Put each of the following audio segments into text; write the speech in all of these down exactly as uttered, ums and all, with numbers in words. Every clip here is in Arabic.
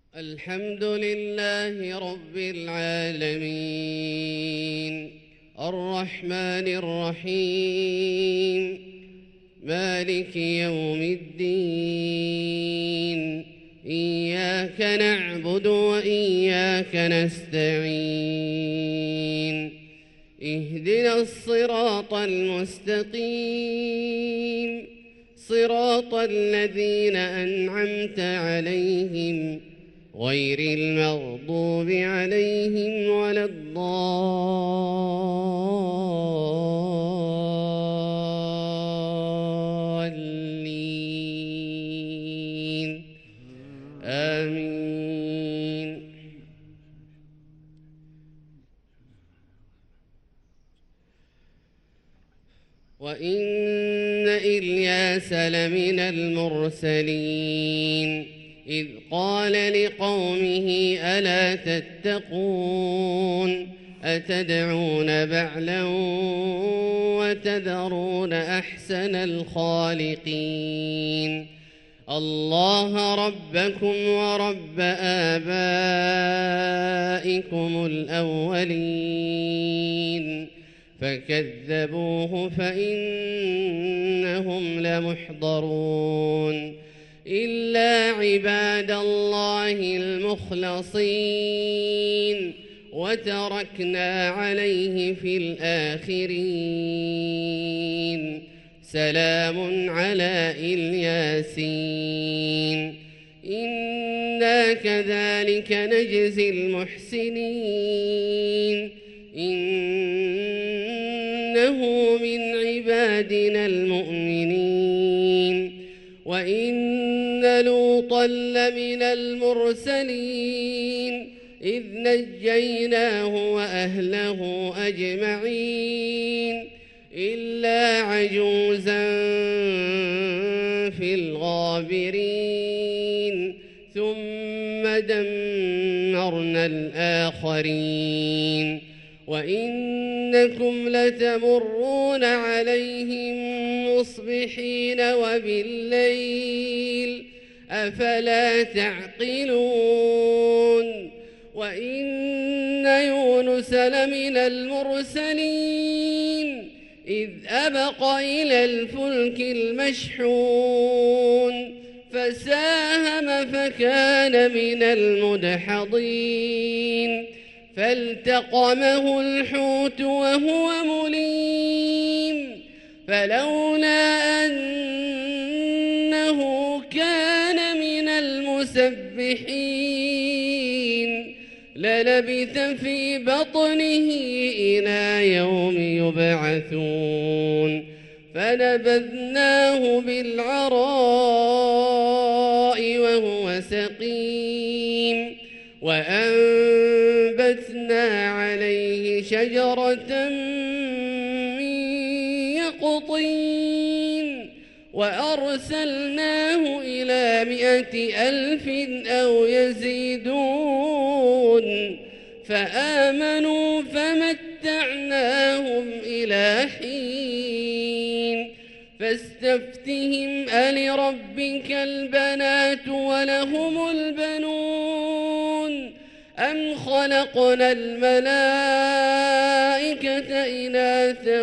الحمد لله رب العالمين الرحمن الرحيم مالك يوم الدين إياك نعبد وإياك نستعين اهدنا الصراط المستقيم صراط الذين أنعمت عليهم غير المغضوب عليهم ولا الضالين آمين. وإن إلياس لمن المرسلين إذ قال لقومه ألا تتقون أتدعون بعلا وتذرون أحسن الخالقين الله ربكم ورب آبائكم الأولين فكذبوه فإنهم لمحضرون إلا عباد الله المخلصين وتركنا عليه في الآخرين سلام على الياسين إنا كذلك نجزي المحسنين إنه من عبادنا المؤمنين وإن لوطا لمن المرسلين إذ نجيناه وأهله أجمعين إلا عجوزا في الغابرين ثم دمرنا الآخرين وإنكم لتمرون عليهم مصبحين وبالليل أفلا تعقلون وإن يونس لمن المرسلين إذ أبق إلى الفلك المشحون فساهم فكان من المدحضين فالتقمه الحوت وهو مليم فلولا أنه كان من المسبحين للبث في بطنه إلى يوم يبعثون فنبذناه بالعراء وهو سقيم وأنبتنا عليه شجرة من يقطين وأرسلناه إلى مائة ألف أو يزيدون فآمنوا فمتعناهم إلى حين فاستفتهم ألربك البنات ولهم البنون أم خلقنا الملائكة إناثا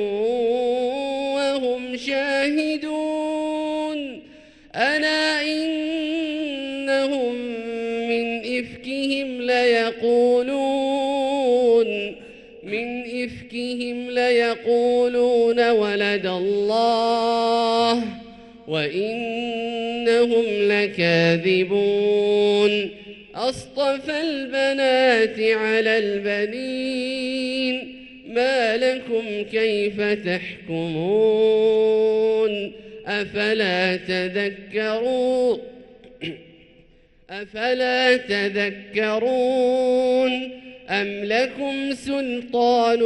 وهم شاهدون ألا إنهم من إفكهم ليقولون من إفكهم ليقولون ولد الله وإنهم لكاذبون أصطفى البنات على البنين ما لكم كيف تحكمون أفلا تذكرون أفلا تذكرون أم لكم سلطان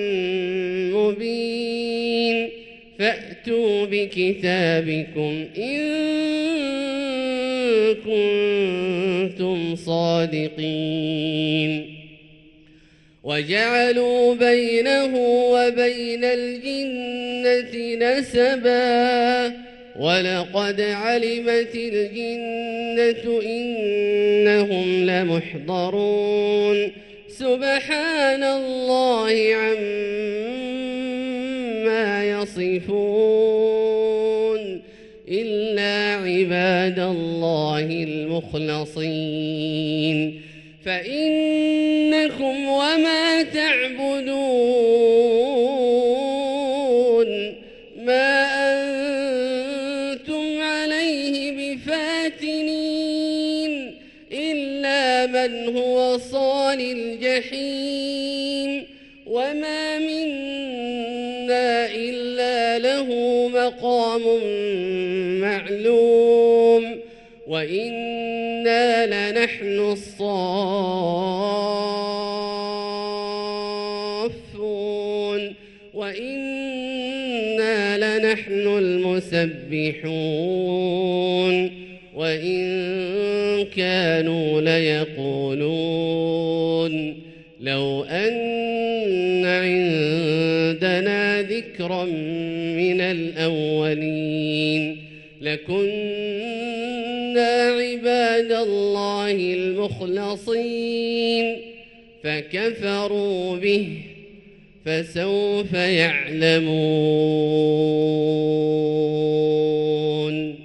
مبين فأتوا بكتابكم إن كنتم صادقين وجعلوا بينه وبين الجنة نسبا ولقد علمت الجنة إنهم لمحضرون سبحان الله عما يصفون إلا عباد الله المخلصين فإنكم وما تعبدون ما أنتم عليه بفاتنين إلا من هو صال الجحيم وما منا إلا له مقام معلوم وإنا لنحن الصافون وإنا لنحن المسبحون وإن كانوا ليقولون لو أن عندنا ذكرا من الأولين لكنا عباد الله المخلصين فكفروا به فسوف يعلمون.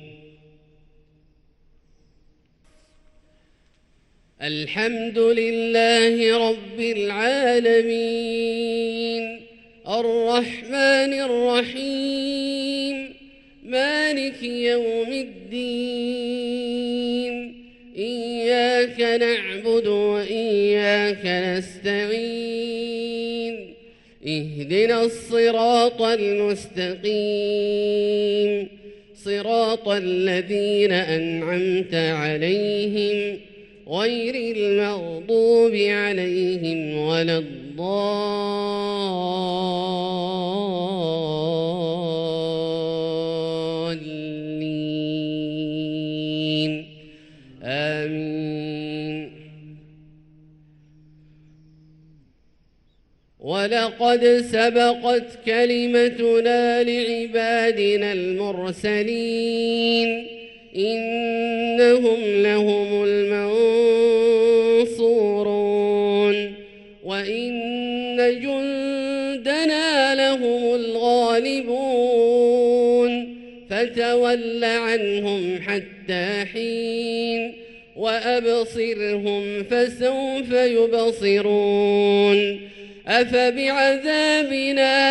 الحمد لله رب العالمين الرحمن الرحيم مالك يوم الدين إياك نعبد وإياك نستعين اهدنا الصراط المستقيم صراط الذين أنعمت عليهم غير المغضوب عليهم ولا الضالين آمين. ولقد سبقت كلمتنا لعبادنا المرسلين إنهم لهم المنصورون وإن جندنا لهم الغالبون فتول عنهم حتى حين وأبصرهم فسوف يبصرون أفبعذابنا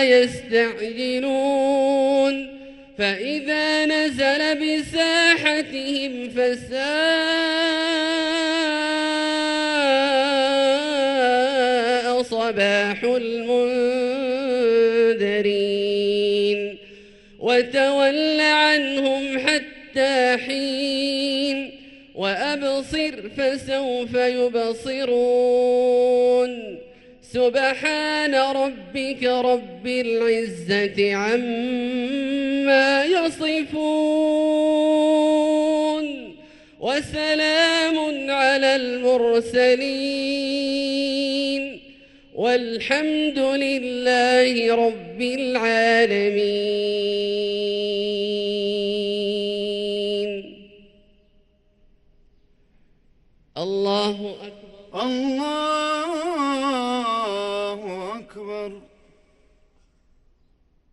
يستعجلون فإذا نزل بساحتهم فساء صباح المنذرين وتول عنهم حتى حين وأبصر فسوف يبصرون سبحان ربك رب العزة عما يصفون وسلام على المرسلين والحمد لله رب العالمين.